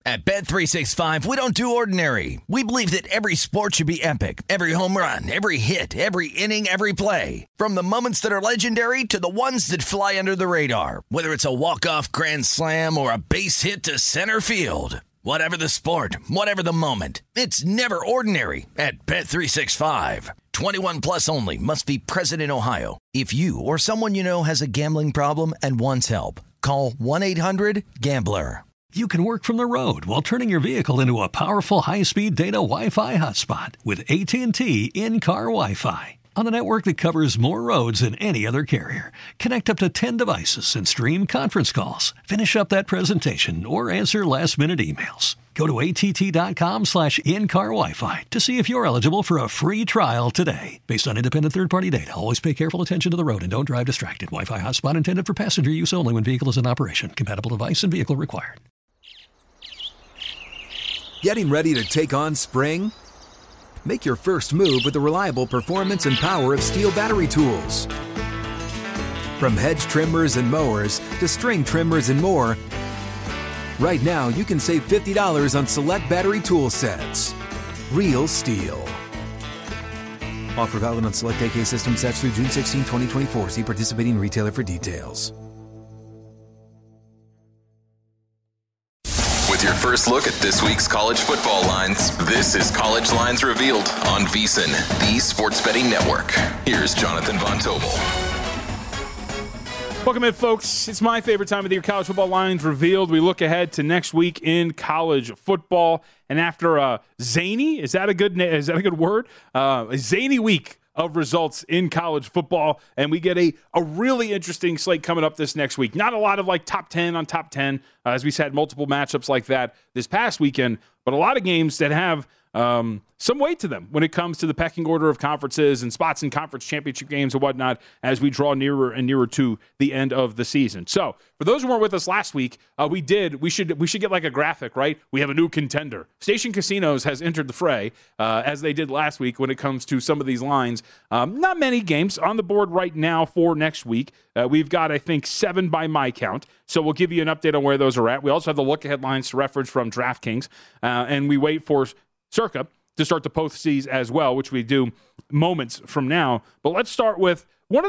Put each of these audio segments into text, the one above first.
At Bet365, we don't do ordinary. We believe that every sport should be epic. Every home run, every hit, every inning, every play. From the moments that are legendary to the ones that fly under the radar. Whether it's a walk-off grand slam or a base hit to center field. Whatever the sport, whatever the moment. It's never ordinary at Bet365. 21 plus only. Must be present in Ohio. If you or someone you know has a gambling problem and wants help, call 1-800-GAMBLER. You can work from the road while turning your vehicle into a powerful high-speed data Wi-Fi hotspot with AT&T in-car Wi-Fi. On a network that covers more roads than any other carrier. Connect up to 10 devices and stream conference calls. Finish up that presentation or answer last-minute emails. Go to att.com/in-car Wi-Fi to see if you're eligible for a free trial today. Based on independent third-party data, always pay careful attention to the road and don't drive distracted. Wi-Fi hotspot intended for passenger use only when vehicle is in operation. Compatible device and vehicle required. Getting ready to take on spring? Make your first move with the reliable performance and power of Steel battery tools. From hedge trimmers and mowers to string trimmers and more, right now you can save $50 on select battery tool sets. Real Steel. Offer valid on select AK system sets through June 16, 2024. See participating retailer for details. With your first look at this week's college football lines, this is College Lines Revealed on VSiN, the sports betting network. Here's Jonathan Von Tobel. Welcome in, folks. It's my favorite time of the year, College Football Lines Revealed. We look ahead to next week in college football. And after a zany, is that a good word? A zany week of results in college football, and we get a really interesting slate coming up this next week. Not a lot of like top 10 on top 10, as we said, multiple matchups like that this past weekend, but a lot of games that have some weight to them when it comes to the pecking order of conferences and spots in conference championship games and whatnot as we draw nearer and nearer to the end of the season. So for those who weren't with us last week, we should get like a graphic, right? We have a new contender. Station Casinos has entered the fray as they did last week when it comes to some of these lines. Not many games on the board right now for next week. We've got, I think, 7 by my count. So we'll give you an update on where those are at. We also have the look-ahead lines to reference from DraftKings, and we wait for Circa to start to post these as well, which we do moments from now. But let's start with one of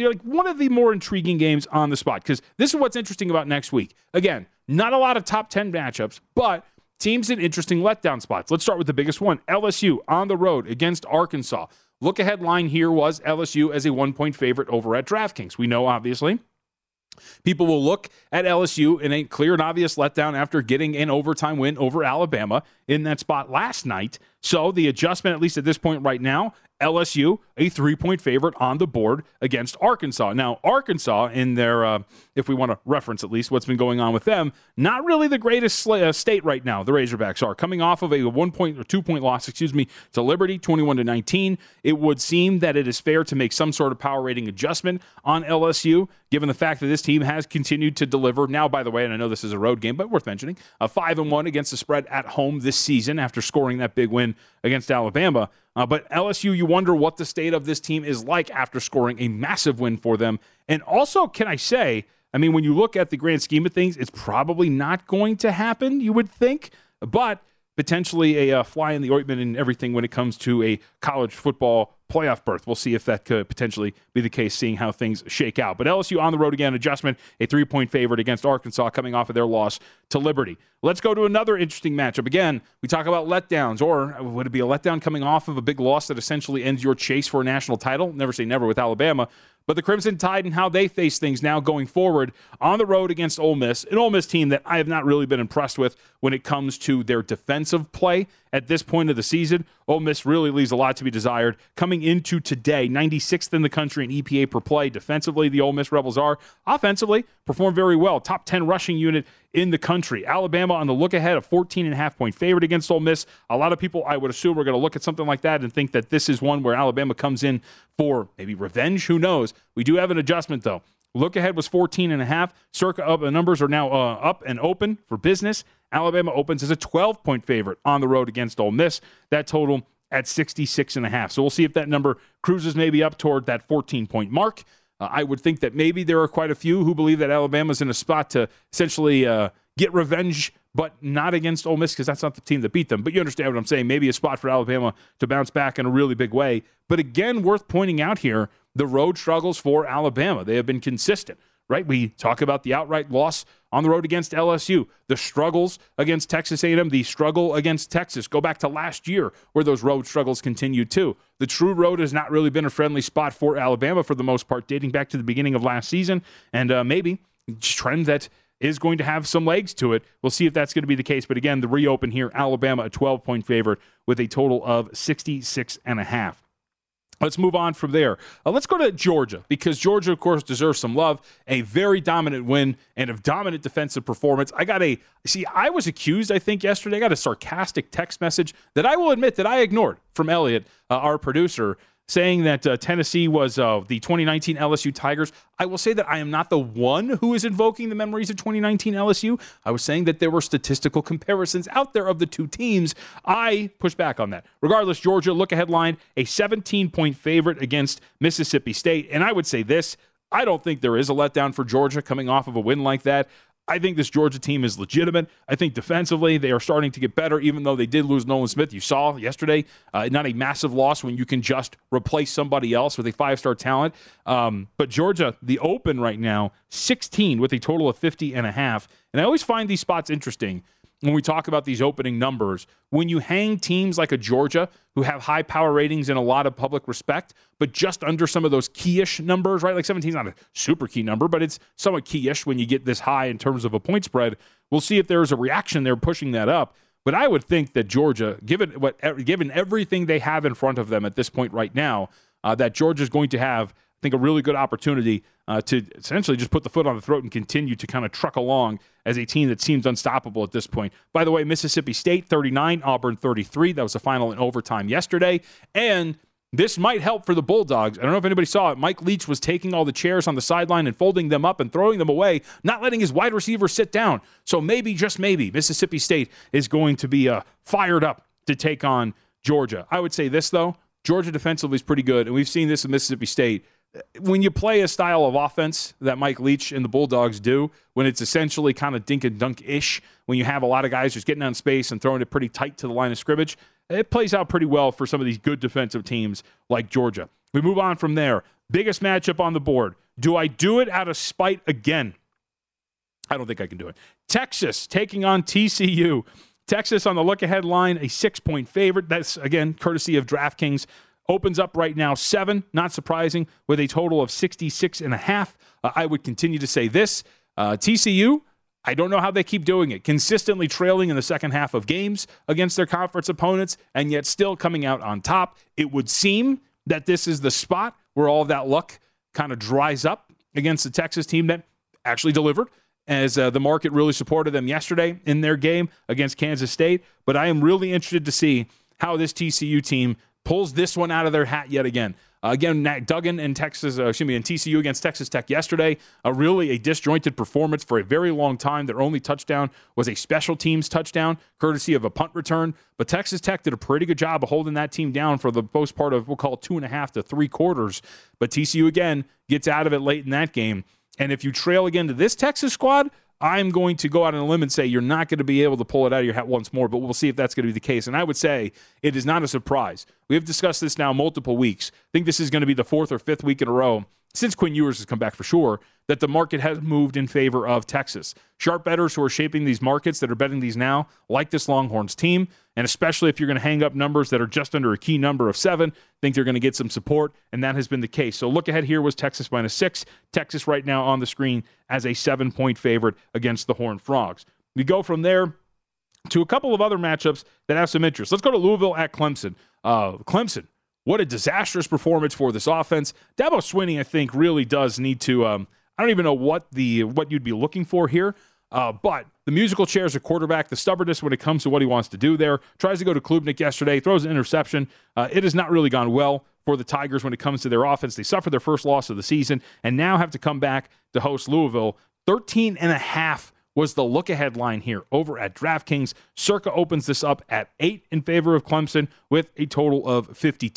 the more intriguing games on the spot, because this is what's interesting about next week. Again, not a lot of top 10 matchups, but teams in interesting letdown spots. Let's start with the biggest one, LSU on the road against Arkansas. Look ahead line here was LSU as a 1-point favorite over at DraftKings. We know, obviously, people will look at LSU in a clear and obvious letdown after getting an overtime win over Alabama in that spot last night. So the adjustment, at least at this point right now, LSU, a 3-point favorite on the board against Arkansas. Now, Arkansas, in their, if we want to reference at least what's been going on with them, not really the greatest state right now, the Razorbacks are. Coming off of a 1-point or 2-point loss, to Liberty, 21-19. It would seem that it is fair to make some sort of power rating adjustment on LSU, given the fact that this team has continued to deliver. Now, by the way, and I know this is a road game, but worth mentioning, 5-1 against the spread at home this season after scoring that big win against Alabama. But LSU, you wonder what the state of this team is like after scoring a massive win for them. And also, can I say, when you look at the grand scheme of things, it's probably not going to happen, you would think, but potentially a fly in the ointment and everything when it comes to a college football playoff berth. We'll see if that could potentially be the case, seeing how things shake out. But LSU on the road again, adjustment, a 3-point favorite against Arkansas coming off of their loss to Liberty. Let's go to another interesting matchup. Again, we talk about letdowns, or would it be a letdown coming off of a big loss that essentially ends your chase for a national title? Never say never with Alabama. But the Crimson Tide and how they face things now going forward on the road against Ole Miss, an Ole Miss team that I have not really been impressed with when it comes to their defensive play at this point of the season. Ole Miss really leaves a lot to be desired. Coming into today, 96th in the country in EPA per play. Defensively, the Ole Miss Rebels are. Offensively, perform very well. Top 10 rushing unit in the country. Alabama on the look ahead, a 14.5-point favorite against Ole Miss. A lot of people, I would assume, are going to look at something like that and think that this is one where Alabama comes in for maybe revenge. Who knows? We do have an adjustment, though. Look ahead was 14.5. Circa up. The numbers are now up and open for business. Alabama opens as a 12-point favorite on the road against Ole Miss. That total at 66.5. So we'll see if that number cruises maybe up toward that 14-point mark. I would think that maybe there are quite a few who believe that Alabama's in a spot to essentially get revenge but not against Ole Miss because that's not the team that beat them. But you understand what I'm saying. Maybe a spot for Alabama to bounce back in a really big way. But again, worth pointing out here, the road struggles for Alabama. They have been consistent, right? We talk about the outright loss on the road against LSU, the struggles against Texas A&M, the struggle against Texas. Go back to last year where those road struggles continued too. The true road has not really been a friendly spot for Alabama for the most part, dating back to the beginning of last season. And maybe a trend that is going to have some legs to it. We'll see if that's going to be the case. But again, the reopen here, Alabama a 12-point favorite with a total of 66.5. Let's move on from there. Let's go to Georgia, because Georgia, of course, deserves some love. A very dominant win and a dominant defensive performance. I was accused, I think, yesterday. I got a sarcastic text message that I will admit that I ignored from Elliot, our producer, saying that Tennessee was the 2019 LSU Tigers. I will say that I am not the one who is invoking the memories of 2019 LSU. I was saying that there were statistical comparisons out there of the two teams. I push back on that. Regardless, Georgia, look-ahead line, a 17-point favorite against Mississippi State. And I would say this, I don't think there is a letdown for Georgia coming off of a win like that. I think this Georgia team is legitimate. I think defensively they are starting to get better, even though they did lose Nolan Smith. You saw yesterday, not a massive loss when you can just replace somebody else with a 5-star talent. But Georgia, the open right now, 16 with a total of 50.5. And I always find these spots interesting when we talk about these opening numbers. When you hang teams like a Georgia who have high power ratings and a lot of public respect, but just under some of those key-ish numbers, right? Like 17 is not a super key number, but it's somewhat key-ish when you get this high in terms of a point spread. We'll see if there's a reaction there pushing that up. But I would think that Georgia, given everything they have in front of them at this point right now, that Georgia's going to have, I think, a really good opportunity to essentially just put the foot on the throat and continue to kind of truck along as a team that seems unstoppable at this point. By the way, Mississippi State 39, Auburn 33. That was the final in overtime yesterday. And this might help for the Bulldogs. I don't know if anybody saw it. Mike Leach was taking all the chairs on the sideline and folding them up and throwing them away, not letting his wide receiver sit down. So maybe, just maybe, Mississippi State is going to be fired up to take on Georgia. I would say this, though. Georgia defensively is pretty good, and we've seen this in Mississippi State. When you play a style of offense that Mike Leach and the Bulldogs do, when it's essentially kind of dink and dunk-ish, when you have a lot of guys just getting out in space and throwing it pretty tight to the line of scrimmage, it plays out pretty well for some of these good defensive teams like Georgia. We move on from there. Biggest matchup on the board. Do I do it out of spite again? I don't think I can do it. Texas taking on TCU. Texas on the look-ahead line, a 6-point favorite. That's, again, courtesy of DraftKings. Opens up right now 7, not surprising, with a total of 66.5. I would continue to say this. TCU, I don't know how they keep doing it. Consistently trailing in the second half of games against their conference opponents, and yet still coming out on top. It would seem that this is the spot where all of that luck kind of dries up against the Texas team that actually delivered, as the market really supported them yesterday in their game against Kansas State. But I am really interested to see how this TCU team pulls this one out of their hat yet again. Again, Duggan and TCU against Texas Tech yesterday, really a disjointed performance for a very long time. Their only touchdown was a special teams touchdown, courtesy of a punt return. But Texas Tech did a pretty good job of holding that team down for the most part of, we'll call it 2.5 to 3 quarters. But TCU, again, gets out of it late in that game. And if you trail again to this Texas squad, I'm going to go out on a limb and say you're not going to be able to pull it out of your hat once more, but we'll see if that's going to be the case. And I would say it is not a surprise. We have discussed this now multiple weeks. I think this is going to be the 4th or 5th week in a row, since Quinn Ewers has come back for sure, that the market has moved in favor of Texas. Sharp bettors who are shaping these markets that are betting these now like this Longhorns team, and especially if you're going to hang up numbers that are just under a key number of 7, think they're going to get some support, and that has been the case. So look ahead here was Texas -6. Texas right now on the screen as a 7-point favorite against the Horned Frogs. We go from there to a couple of other matchups that have some interest. Let's go to Louisville at Clemson. Clemson, what a disastrous performance for this offense. Dabo Swinney, I think, really does need to I don't even know what you'd be looking for here, but the musical chairs a quarterback, the stubbornness when it comes to what he wants to do there, tries to go to Klubnik yesterday, throws an interception. It has not really gone well for the Tigers when it comes to their offense. They suffered their first loss of the season and now have to come back to host Louisville. 13.5 was the look-ahead line here over at DraftKings. Circa opens this up at 8 in favor of Clemson with a total of 52.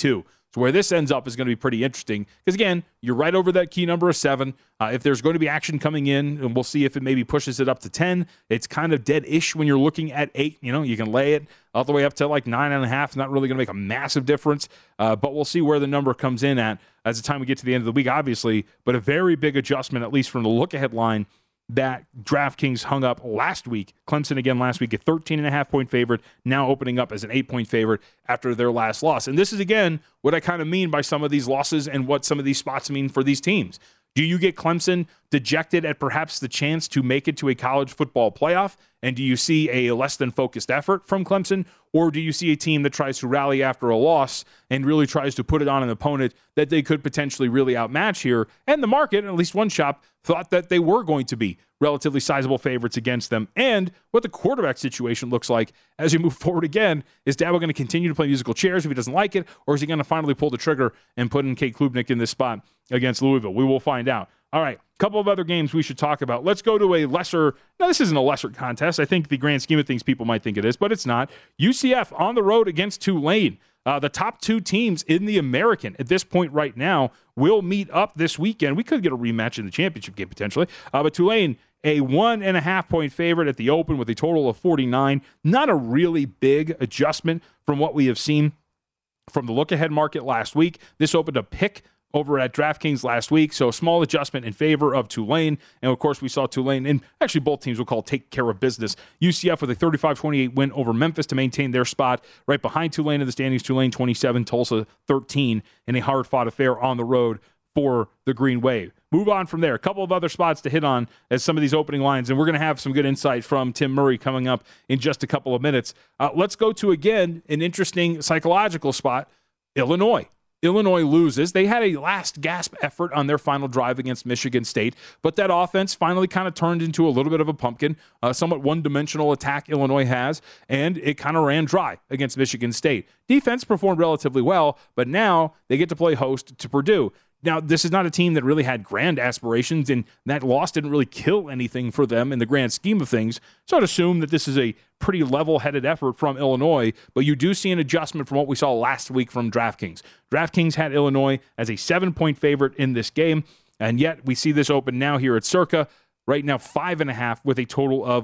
So where this ends up is going to be pretty interesting because, again, you're right over that key number of 7. If there's going to be action coming in, and we'll see if it maybe pushes it up to 10, it's kind of dead-ish when you're looking at 8. You can lay it all the way up to like 9.5. It's not really going to make a massive difference, but we'll see where the number comes in at as the time we get to the end of the week, obviously. But a very big adjustment, at least from the look-ahead line, that DraftKings hung up last week. Clemson again last week, a 13.5-point favorite, now opening up as an 8-point favorite after their last loss. And this is, again, what I kind of mean by some of these losses and what some of these spots mean for these teams. Do you get Clemson dejected at perhaps the chance to make it to a college football playoff? And do you see a less than focused effort from Clemson? Or do you see a team that tries to rally after a loss and really tries to put it on an opponent that they could potentially really outmatch here? And the market, at least one shop, thought that they were going to be relatively sizable favorites against them. And what the quarterback situation looks like as you move forward again. Is Dabo going to continue to play musical chairs if he doesn't like it? Or is he going to finally pull the trigger and put in Kate Klubnik in this spot against Louisville? We will find out. All right, a couple of other games we should talk about. Let's go to a lesser, no, this isn't a lesser contest. I think the grand scheme of things people might think it is, but it's not. UCF on the road against Tulane. The top 2 teams in the American at this point right now will meet up this weekend. We could get a rematch in the championship game potentially, but Tulane, a 1.5-point favorite at the open with a total of 49. Not a really big adjustment from what we have seen from the look-ahead market last week. This opened a pick over at DraftKings last week, so a small adjustment in favor of Tulane. And, of course, we saw Tulane, and actually both teams will call take care of business. UCF with a 35-28 win over Memphis to maintain their spot right behind Tulane in the standings. Tulane 27, Tulsa 13 in a hard-fought affair on the road for the Green Wave. Move on from there. A couple of other spots to hit on as some of these opening lines, and we're going to have some good insight from Tim Murray coming up in just a couple of minutes. Let's go to, again, an interesting psychological spot, Illinois. Illinois loses. They had a last gasp effort on their final drive against Michigan State, but that offense finally kind of turned into a little bit of a pumpkin, somewhat one-dimensional attack Illinois has, and it kind of ran dry against Michigan State. Defense performed relatively well, but now they get to play host to Purdue. Now, this is not a team that really had grand aspirations, and that loss didn't really kill anything for them in the grand scheme of things. So I'd assume that this is a pretty level-headed effort from Illinois, but you do see an adjustment from what we saw last week from DraftKings. DraftKings had Illinois as a 7-point favorite in this game, and yet we see this open now here at Circa. Right now, 5.5 with a total of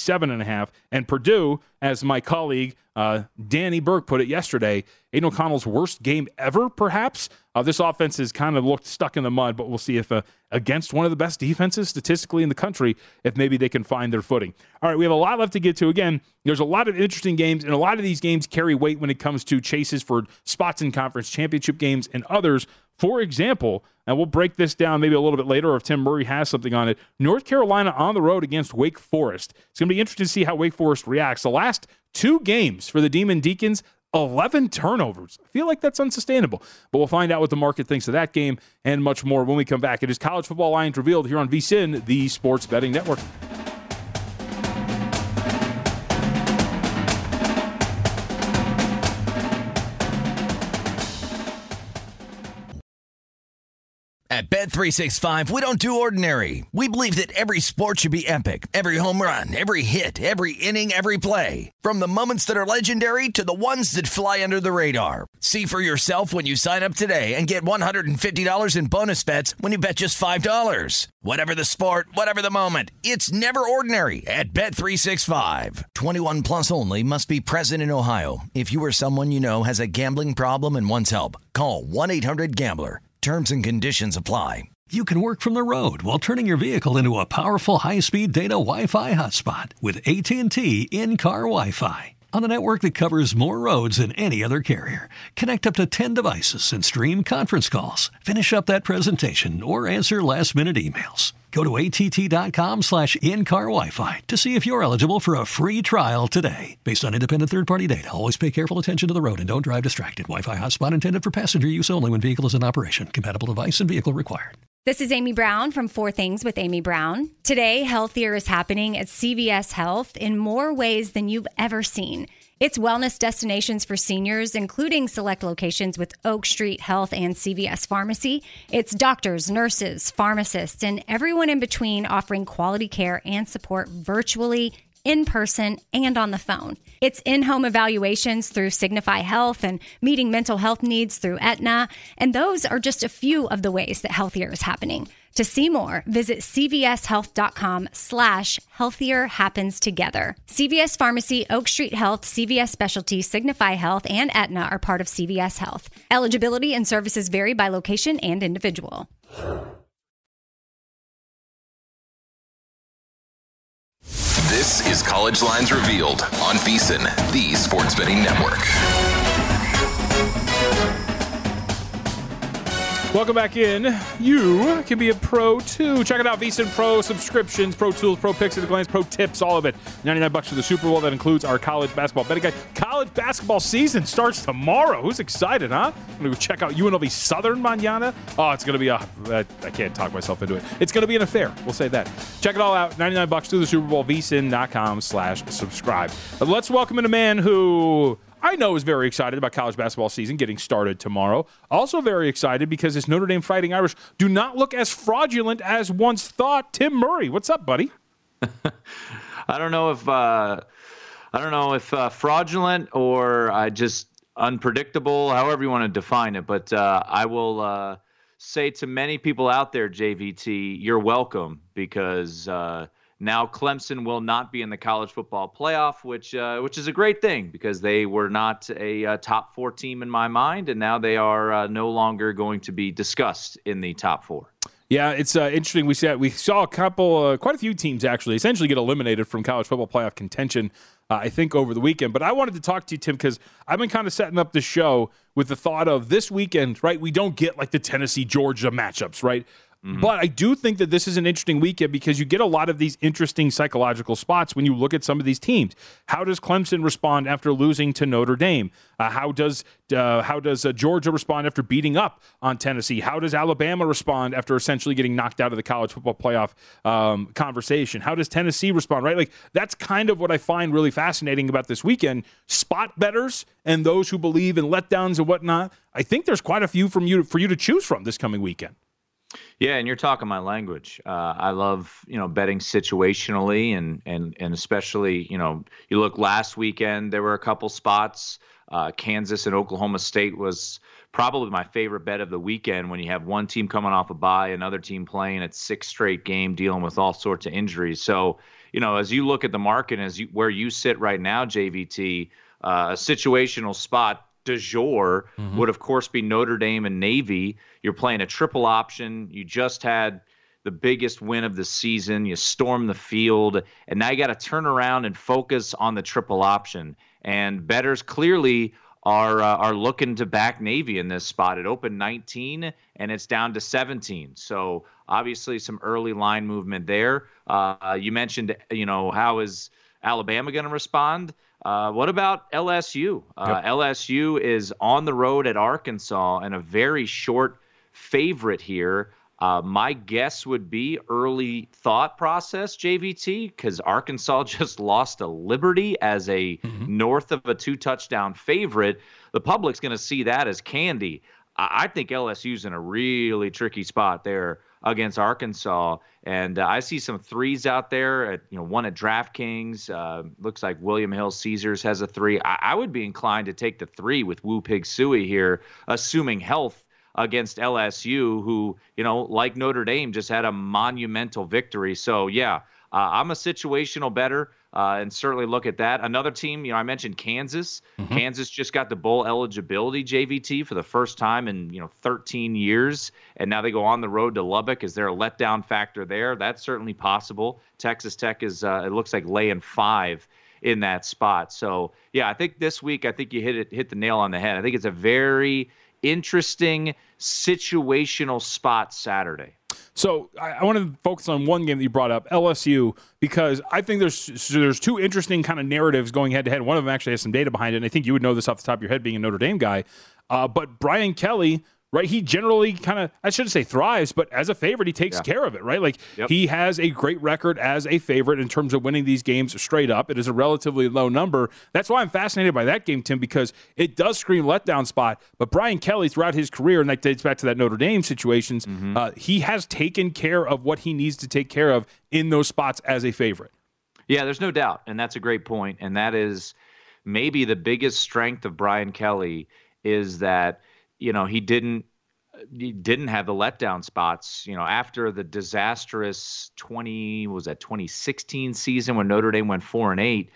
47.5. And Purdue, as my colleague Danny Burke put it yesterday, Aiden O'Connell's worst game ever, perhaps. This offense has kind of looked stuck in the mud, but we'll see if against one of the best defenses statistically in the country, if maybe they can find their footing. All right, we have a lot left to get to. Again, there's a lot of interesting games, and a lot of these games carry weight when it comes to chases for spots in conference championship games and others. For example, and we'll break this down maybe a little bit later, or if Tim Murray has something on it, North Carolina on the road against Wake Forest. It's going to be interesting to see how Wake Forest reacts. The last 2 games for the Demon Deacons, 11 turnovers. I feel like that's unsustainable. But we'll find out what the market thinks of that game and much more when we come back. It is College Football Lines Revealed here on VSiN, the Sports Betting Network. At Bet365, we don't do ordinary. We believe that every sport should be epic. Every home run, every hit, every inning, every play. From the moments that are legendary to the ones that fly under the radar. See for yourself when you sign up today and get $150 in bonus bets when you bet just $5. Whatever the sport, whatever the moment, it's never ordinary at Bet365. 21 plus only. Must be present in Ohio. If you or someone you know has a gambling problem and wants help, call 1-800-GAMBLER. Terms and conditions apply. You can work from the road while turning your vehicle into a powerful high-speed data Wi-Fi hotspot with AT&T in-car Wi-Fi. On a network that covers more roads than any other carrier. Connect up to 10 devices and stream conference calls. Finish up that presentation or answer last-minute emails. Go to att.com/in-car Wi-Fi to see if you're eligible for a free trial today. Based on independent third-party data, always pay careful attention to the road and don't drive distracted. Wi-Fi hotspot intended for passenger use only when vehicle is in operation. Compatible device and vehicle required. This is Amy Brown from 4 Things with Amy Brown. Today, healthier is happening at CVS Health in more ways than you've ever seen. It's wellness destinations for seniors, including select locations with Oak Street Health and CVS Pharmacy. It's doctors, nurses, pharmacists, and everyone in between offering quality care and support virtually in person and on the phone. It's in-home evaluations through Signify Health and meeting mental health needs through Aetna. And those are just a few of the ways that Healthier is happening. To see more, visit cvshealth.com/healthier happens together. CVS Pharmacy, Oak Street Health, CVS Specialty, Signify Health, and Aetna are part of CVS Health. Eligibility and services vary by location and individual. This is College Lines Revealed on VEASAN, the Sports Betting Network. Welcome back in. You can be a pro too. Check it out. VEASAN Pro subscriptions, pro tools, pro picks at a glance, pro tips, all of it. $99 for the Super Bowl. That includes our college basketball betting guide. College basketball season starts tomorrow. Who's excited, huh? I'm going to go check out UNLV Southern mañana. Oh, it's going to be I can't talk myself into it. It's going to be an affair. We'll say that. Check it all out. $99 to the Super Bowl. VEASAN.com/subscribe. Let's welcome in a man who I know is very excited about college basketball season getting started tomorrow. Also very excited because his Notre Dame Fighting Irish do not look as fraudulent as once thought. Tim Murray, what's up, buddy? I don't know if fraudulent or just unpredictable, however you want to define it. But I will say to many people out there, JVT, you're welcome, because now Clemson will not be in the college football playoff, which is a great thing, because they were not a top 4 team in my mind, and now they are no longer going to be discussed in the top 4. Yeah, it's interesting. We saw a couple, quite a few teams actually, essentially get eliminated from college football playoff contention, I think, over the weekend. But I wanted to talk to you, Tim, because I've been kind of setting up the show with the thought of this weekend, right? We don't get like the Tennessee-Georgia matchups, right? Mm-hmm. But I do think that this is an interesting weekend because you get a lot of these interesting psychological spots when you look at some of these teams. How does Clemson respond after losing to Notre Dame? How does Georgia respond after beating up on Tennessee? How does Alabama respond after essentially getting knocked out of the college football playoff conversation? How does Tennessee respond, right? Like, that's kind of what I find really fascinating about this weekend. Spot bettors and those who believe in letdowns and whatnot, I think there's quite a few for you to choose from this coming weekend. Yeah, and you're talking my language. I love, betting situationally, and especially, you look last weekend, there were a couple spots. Kansas and Oklahoma State was probably my favorite bet of the weekend, when you have one team coming off a bye, another team playing its 6th straight game, dealing with all sorts of injuries. So, as you look at the market, where you sit right now, JVT, a situational spot du jour would, of course, be Notre Dame and Navy. You're playing a triple option. You just had the biggest win of the season. You stormed the field, and now you got to turn around and focus on the triple option. And bettors clearly are looking to back Navy in this spot. It opened 19, and it's down to 17. So obviously some early line movement there. You mentioned, how is Alabama going to respond? What about LSU? Yep. LSU is on the road at Arkansas and a very short favorite here. My guess would be early thought process, JVT, because Arkansas just lost to Liberty as a north of a 2-touchdown favorite. The public's going to see that as candy. I think LSU's in a really tricky spot there against Arkansas, and I see some threes out there. One at DraftKings. Looks like William Hill Caesars has a 3. I would be inclined to take the 3 with Woo Pig Sooie here, assuming health against LSU, who, like Notre Dame, just had a monumental victory. So, yeah, I'm a situational bettor, and certainly look at that. Another team, I mentioned Kansas. Kansas just got the bowl eligibility, JVT, for the first time in, 13 years, and now they go on the road to Lubbock. Is there a letdown factor there? That's certainly possible. Texas Tech is, it looks like, laying 5 in that spot. So, yeah, I think this week, you hit the nail on the head. I think it's a very interesting situational spot Saturday. So I want to focus on one game that you brought up, LSU, because I think there's 2 interesting kind of narratives going head-to-head. One of them actually has some data behind it, and I think you would know this off the top of your head being a Notre Dame guy. But Brian Kelly, right, he generally kind of, I shouldn't say thrives, but as a favorite, he takes care of it, right? Like, he has a great record as a favorite in terms of winning these games straight up. It is a relatively low number. That's why I'm fascinated by that game, Tim, because it does scream letdown spot. But Brian Kelly, throughout his career, and that dates back to that Notre Dame situations, he has taken care of what he needs to take care of in those spots as a favorite. Yeah, there's no doubt. And that's a great point. And that is maybe the biggest strength of Brian Kelly is that, he didn't have the letdown spots, after the disastrous 2016 season when Notre Dame went 4-8.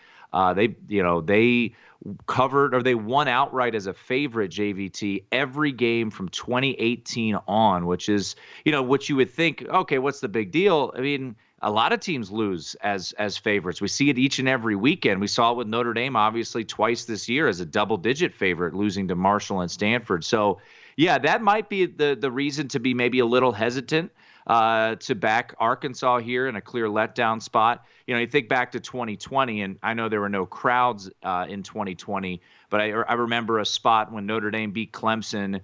They covered, or they won outright as a favorite, JVT, every game from 2018 on, which is, what you would think, okay, what's the big deal? I mean, a lot of teams lose as favorites. We see it each and every weekend. We saw it with Notre Dame, obviously, twice this year as a double-digit favorite, losing to Marshall and Stanford. So, yeah, that might be the reason to be maybe a little hesitant to back Arkansas here in a clear letdown spot. You think back to 2020, and I know there were no crowds in 2020, but I remember a spot when Notre Dame beat Clemson,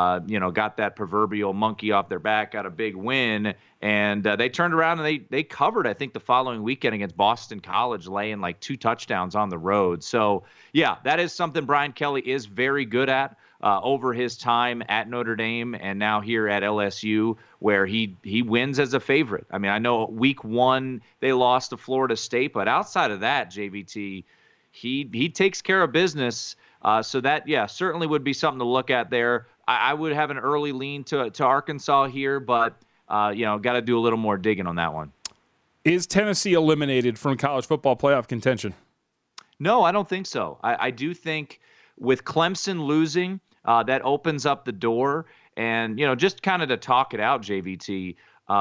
got that proverbial monkey off their back, got a big win, and they turned around and they covered, I think, the following weekend against Boston College, laying like 2 touchdowns on the road. So, yeah, that is something Brian Kelly is very good at. Over his time at Notre Dame and now here at LSU, where he wins as a favorite. I mean, I know week 1 they lost to Florida State, but outside of that, JVT, he takes care of business. So that, yeah, certainly would be something to look at there. I would have an early lean to Arkansas here, but got to do a little more digging on that one. Is Tennessee eliminated from college football playoff contention? No, I don't think so. I do think with Clemson losing, that opens up the door. And, just kind of to talk it out, JVT,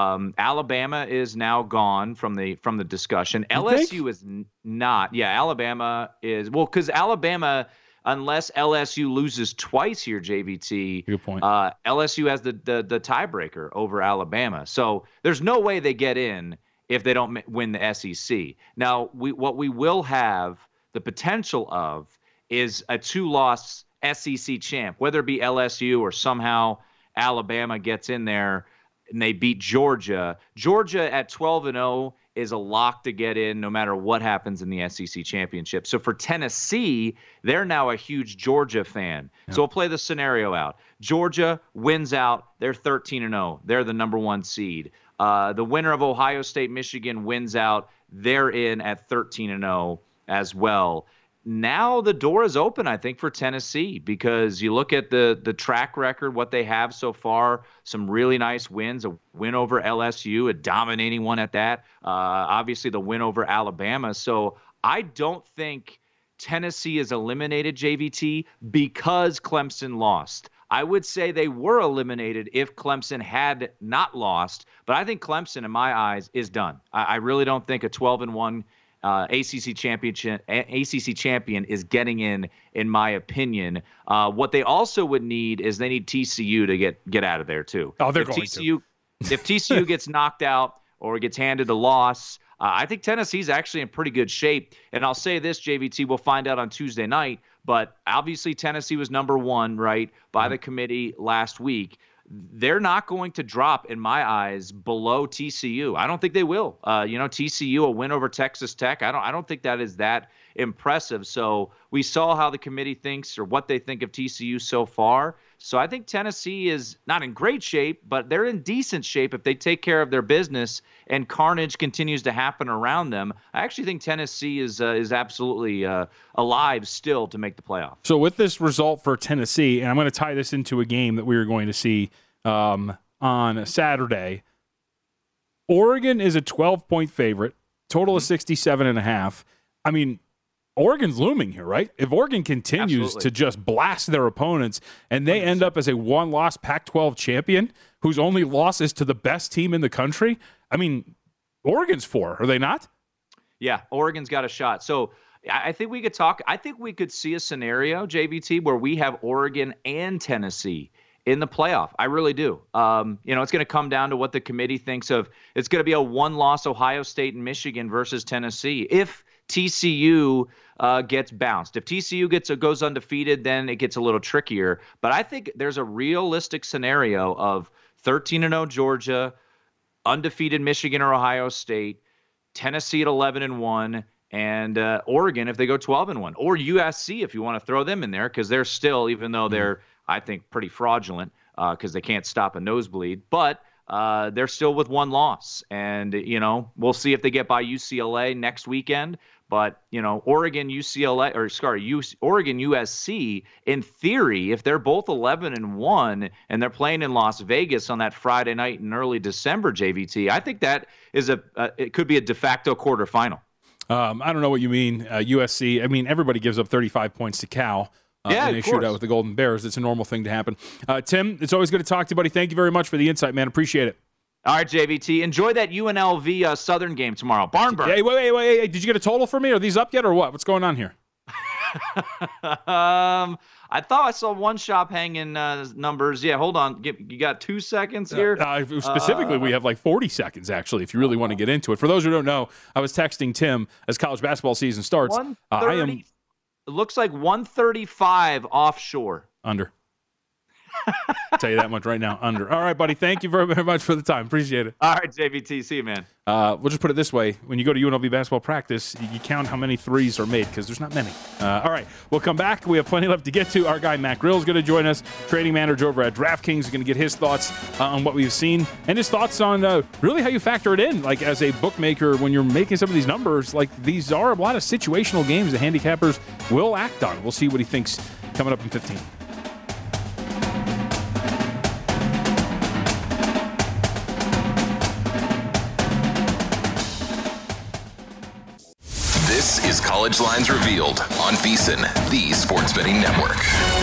Alabama is now gone from the discussion. LSU is not. Yeah, Alabama is. Well, because Alabama, unless LSU loses twice here, JVT, good point. LSU has the tiebreaker over Alabama. So there's no way they get in if they don't win the SEC. Now, what we will have the potential of is a 2-loss SEC champ, whether it be LSU or somehow Alabama gets in there and they beat Georgia. Georgia at 12-0 is a lock to get in no matter what happens in the SEC championship. So for Tennessee, they're now a huge Georgia fan. Yep. So we'll play the scenario out. Georgia wins out. They're 13-0. They're the number 1 seed. The winner of Ohio State, Michigan wins out. They're in at 13-0 as well. Now the door is open, I think, for Tennessee, because you look at the track record, what they have so far, some really nice wins, a win over LSU, a dominating one at that, obviously the win over Alabama. So I don't think Tennessee is eliminated, JVT, because Clemson lost. I would say they were eliminated if Clemson had not lost, but I think Clemson, in my eyes, is done. I really don't think a 12-1 ACC champion is getting in my opinion. What they also would need is they need TCU to get out of there too. Oh, they're going to. If TCU gets knocked out or gets handed a loss, I think Tennessee's actually in pretty good shape. And I'll say this, JVT, we'll find out on Tuesday night, but obviously Tennessee was number 1, right, by the committee last week. They're not going to drop, in my eyes, below TCU. I don't think they will. TCU, a win over Texas Tech, I don't think that is that impressive. So we saw how the committee thinks or what they think of TCU so far. So I think Tennessee is not in great shape, but they're in decent shape if they take care of their business and carnage continues to happen around them. I actually think Tennessee is absolutely alive still to make the playoffs. So with this result for Tennessee, and I'm going to tie this into a game that we are going to see on Saturday, Oregon is a 12-point favorite, total of 67.5. I mean, Oregon's looming here, right? If Oregon continues to just blast their opponents and they end up as a 1-loss Pac-12 champion whose only loss is to the best team in the country, I mean, Oregon's 4, are they not? Yeah, Oregon's got a shot. So I think we could see a scenario, JVT, where we have Oregon and Tennessee in the playoff. I really do. It's going to come down to what the committee thinks of. It's going to be a 1-loss Ohio State and Michigan versus Tennessee. If TCU gets bounced. If TCU goes undefeated, then it gets a little trickier. But I think there's a realistic scenario of 13-0 Georgia, undefeated Michigan or Ohio State, Tennessee at 11-1, and Oregon if they go 12-1, or USC if you want to throw them in there, because they're still, even though they're, I think, pretty fraudulent because they can't stop a nosebleed. But they're still with one loss. And, we'll see if they get by UCLA next weekend. But, Oregon USC, in theory, if they're both 11-1 and they're playing in Las Vegas on that Friday night in early December, JVT, I think that is it could be a de facto quarterfinal. I don't know what you mean, USC. I mean, everybody gives up 35 points to Cal. And they shoot out with the Golden Bears. It's a normal thing to happen. Tim, it's always good to talk to you, buddy. Thank you very much for the insight, man. Appreciate it. All right, JVT. Enjoy that UNLV Southern game tomorrow. Barn burn. Hey, wait. Did you get a total for me? Are these up yet or what? What's going on here? I thought I saw one shop hanging numbers. Yeah, hold on. You got 2 seconds here? Specifically, we have like 40 seconds, actually, if you really want to get into it. For those who don't know, I was texting Tim as college basketball season starts. It looks like 135 offshore. Under. I'll tell you that much right now. Under. All right, buddy. Thank you very, very much for the time. Appreciate it. All right, JVT. See you, man. We'll just put it this way. When you go to UNLV basketball practice, you count how many threes are made because there's not many. All right. We'll come back. We have plenty left to get to. Our guy, Matt Grill, is going to join us. Trading manager over at DraftKings is going to get his thoughts on what we've seen and his thoughts on really how you factor it in. Like as a bookmaker, when you're making some of these numbers, like these are a lot of situational games the handicappers will act on. We'll see what he thinks coming up in 15. This is College Lines Revealed on VSiN, the Sports Betting Network.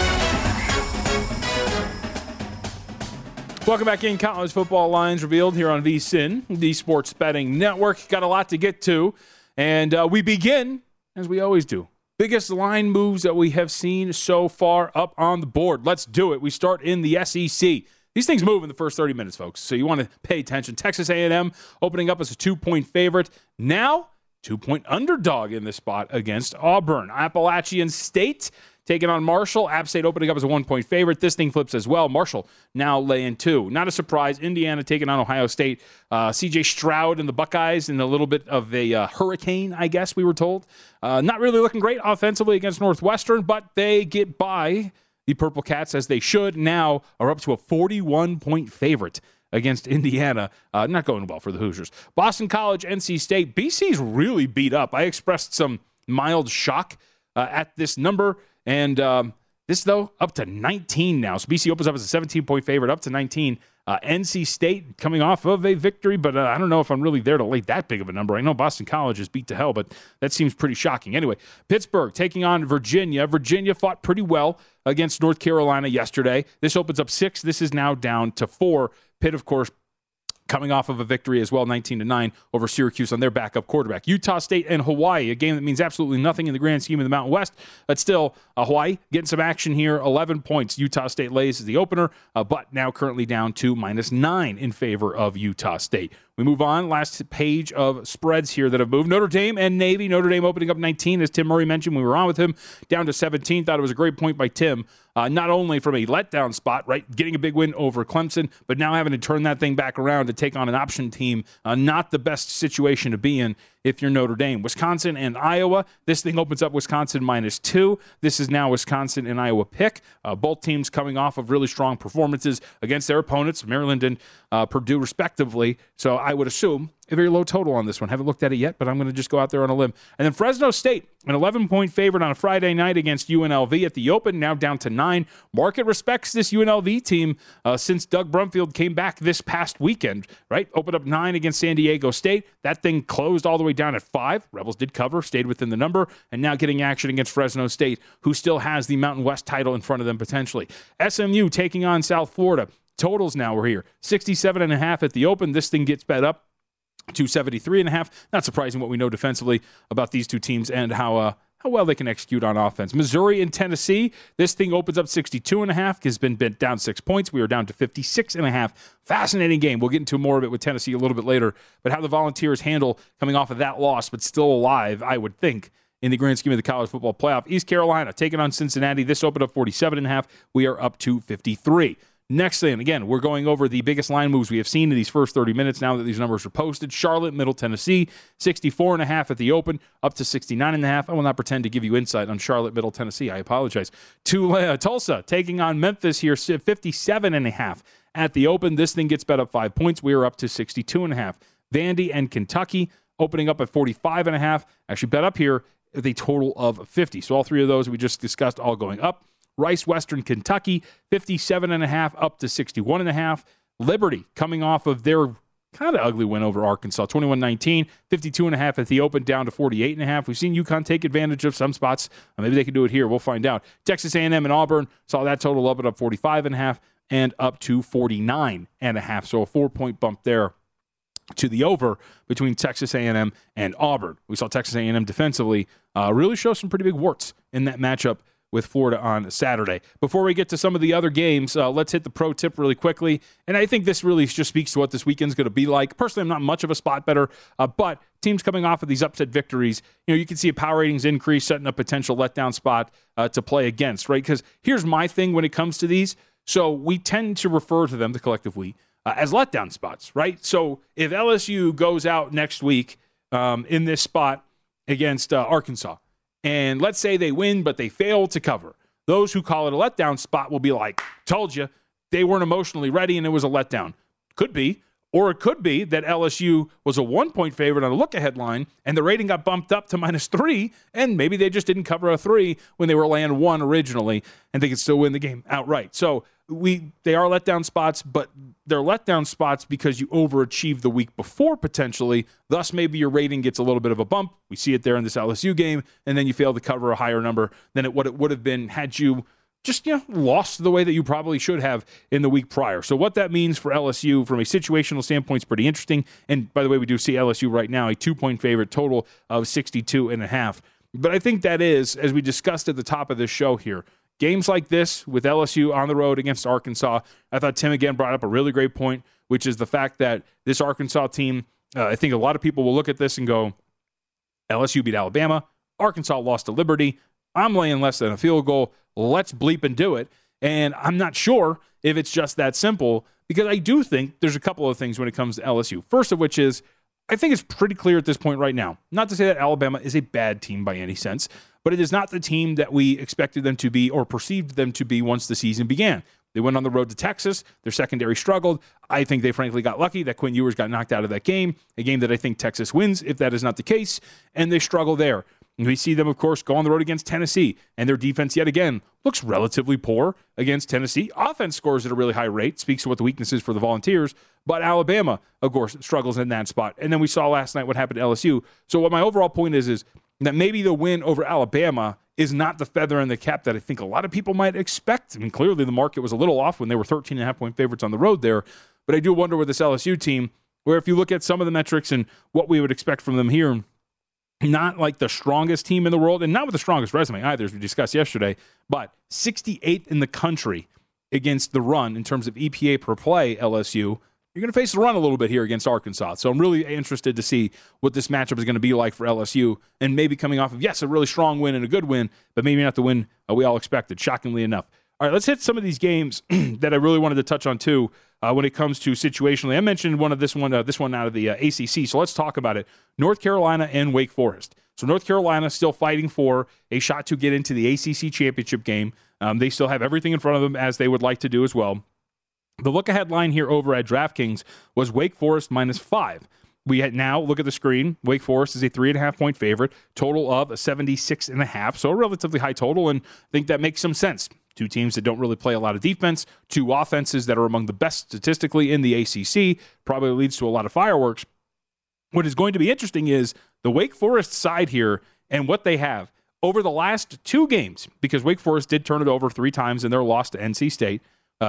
Welcome back in. College Football Lines Revealed here on VSiN, the Sports Betting Network. Got a lot to get to, and we begin, as we always do, biggest line moves that we have seen so far up on the board. Let's do it. We start in the SEC. These things move in the first 30 minutes, folks, so you want to pay attention. Texas A&M opening up as a 2-point favorite. Now, 2-point underdog in this spot against Auburn. Appalachian State taking on Marshall. App State opening up as a 1-point favorite. This thing flips as well. Marshall now laying 2. Not a surprise. Indiana taking on Ohio State. C.J. Stroud and the Buckeyes in a little bit of a hurricane, I guess we were told. Not really looking great offensively against Northwestern, but they get by the Purple Cats as they should. Now are up to a 41-point favorite against Indiana. Not going well for the Hoosiers. Boston College, NC State. BC's really beat up. I expressed some mild shock at this number. And this, though, up to 19 now. So BC opens up as a 17-point favorite, up to 19. NC State coming off of a victory, but I don't know if I'm really there to lay that big of a number. I know Boston College is beat to hell, but that seems pretty shocking. Anyway, Pittsburgh taking on Virginia. Virginia fought pretty well against North Carolina yesterday. This opens up 6. This is now down to 4. Pitt, of course, coming off of a victory as well, 19-9 over Syracuse on their backup quarterback. Utah State and Hawaii, a game that means absolutely nothing in the grand scheme of the Mountain West, but still, Hawaii getting some action here, 11 points. Utah State lays as the opener, but now currently down to -9 in favor of Utah State. We move on. Last page of spreads here that have moved. Notre Dame and Navy. Notre Dame opening up 19, as Tim Murray mentioned when we were on with him, down to 17. Thought it was a great point by Tim. Not only from a letdown spot, right, getting a big win over Clemson, but now having to turn that thing back around to take on an option team. Not the best situation to be in if you're Notre Dame. Wisconsin and Iowa. This thing opens up Wisconsin -2. This is now Wisconsin and Iowa pick. Both teams coming off of really strong performances against their opponents, Maryland and Purdue respectively. So I would assume a very low total on this one. Haven't looked at it yet, but I'm going to just go out there on a limb. And then Fresno State, an 11-point favorite on a Friday night against UNLV at the open, now down to 9. Market respects this UNLV team since Doug Brumfield came back this past weekend, right? Opened up 9 against San Diego State. That thing closed all the way down at 5. Rebels did cover, stayed within the number, and now getting action against Fresno State, who still has the Mountain West title in front of them potentially. SMU taking on South Florida. Totals now are here. 67.5 at the open. This thing gets bet up to 73.5. Not surprising what we know defensively about these two teams and how well they can execute on offense. Missouri and Tennessee. This thing opens up 62.5. Has been bent down 6 points. We are down to 56.5. Fascinating game. We'll get into more of it with Tennessee a little bit later. But how the Volunteers handle coming off of that loss, but still alive, I would think, in the grand scheme of the college football playoff. East Carolina taking on Cincinnati. This opened up 47.5. We are up to 53. Next thing, again, we're going over the biggest line moves we have seen in these first 30 minutes now that these numbers are posted. Charlotte, Middle Tennessee, 64.5 at the open, up to 69.5. I will not pretend to give you insight on Charlotte, Middle Tennessee. I apologize. Tulsa taking on Memphis here, 57.5 at the open. This thing gets bet up 5 points. We are up to 62.5. Vandy and Kentucky opening up at 45.5. Actually bet up here with a total of 50. So all three of those we just discussed all going up. Rice Western Kentucky, 57.5 up to 61.5. Liberty coming off of their kind of ugly win over Arkansas, 21-19, 52.5 at the open, down to 48.5. We've seen UConn take advantage of some spots. Maybe they can do it here. We'll find out. Texas A&M and Auburn saw that total up 45.5 and up to 49.5. So a 4-point bump there to the over between Texas A&M and Auburn. We saw Texas A&M defensively really show some pretty big warts in that matchup with Florida on Saturday. Before we get to some of the other games, let's hit the pro tip really quickly. And I think this really just speaks to what this weekend's going to be like. Personally, I'm not much of a spot better, but teams coming off of these upset victories, you can see a power ratings increase, setting a potential letdown spot to play against, right? Because here's my thing when it comes to these. So we tend to refer to them, the collective we, as letdown spots, right? So if LSU goes out next week in this spot against Arkansas, and let's say they win, but they fail to cover, those who call it a letdown spot will be like, told you, they weren't emotionally ready and it was a letdown. Could be. Or it could be that LSU was a 1-point favorite on a look-ahead line, and the rating got bumped up to -3, and maybe they just didn't cover a 3 when they were laying 1 originally, and they could still win the game outright. So they are letdown spots, but they're letdown spots because you overachieved the week before potentially. Thus, maybe your rating gets a little bit of a bump. We see it there in this LSU game, and then you fail to cover a higher number than what it would have been had you just lost the way that you probably should have in the week prior. So what that means for LSU from a situational standpoint is pretty interesting. And by the way, we do see LSU right now a 2-point favorite, total of 62.5. But I think that is, as we discussed at the top of this show here, games like this with LSU on the road against Arkansas, I thought Tim again brought up a really great point, which is the fact that this Arkansas team, I think a lot of people will look at this and go, LSU beat Alabama, Arkansas lost to Liberty, I'm laying less than a field goal. Let's bleep and do it. And I'm not sure if it's just that simple, because I do think there's a couple of things when it comes to LSU. First of which is, I think it's pretty clear at this point right now, not to say that Alabama is a bad team by any sense, but it is not the team that we expected them to be or perceived them to be once the season began. They went on the road to Texas. Their secondary struggled. I think they frankly got lucky that Quinn Ewers got knocked out of that game, a game that I think Texas wins if that is not the case, and they struggle there. And we see them, of course, go on the road against Tennessee, and their defense yet again looks relatively poor against Tennessee. Offense scores at a really high rate, speaks to what the weakness is for the Volunteers, but Alabama, of course, struggles in that spot. And then we saw last night what happened to LSU. So what my overall point is that maybe the win over Alabama is not the feather in the cap that I think a lot of people might expect. I mean, clearly the market was a little off when they were 13.5-point favorites on the road there, but I do wonder with this LSU team, where if you look at some of the metrics and what we would expect from them here, not like the strongest team in the world, and not with the strongest resume either, as we discussed yesterday, but 68th in the country against the run in terms of EPA per play, LSU. You're going to face the run a little bit here against Arkansas. So I'm really interested to see what this matchup is going to be like for LSU, and maybe coming off of, yes, a really strong win and a good win, but maybe not the win we all expected, shockingly enough. All right, let's hit some of these games that I really wanted to touch on too when it comes to situationally. I mentioned this one out of the ACC, so let's talk about it. North Carolina and Wake Forest. So North Carolina still fighting for a shot to get into the ACC championship game. They still have everything in front of them as they would like to do as well. The look-ahead line here over at DraftKings was Wake Forest -5. We now look at the screen. Wake Forest is a 3.5-point favorite, total of 76.5, so a relatively high total, and I think that makes some sense. Two teams that don't really play a lot of defense, two offenses that are among the best statistically in the ACC, probably leads to a lot of fireworks. What is going to be interesting is the Wake Forest side here and what they have. Over the last 2 games, because Wake Forest did turn it over 3 times in their loss to NC State,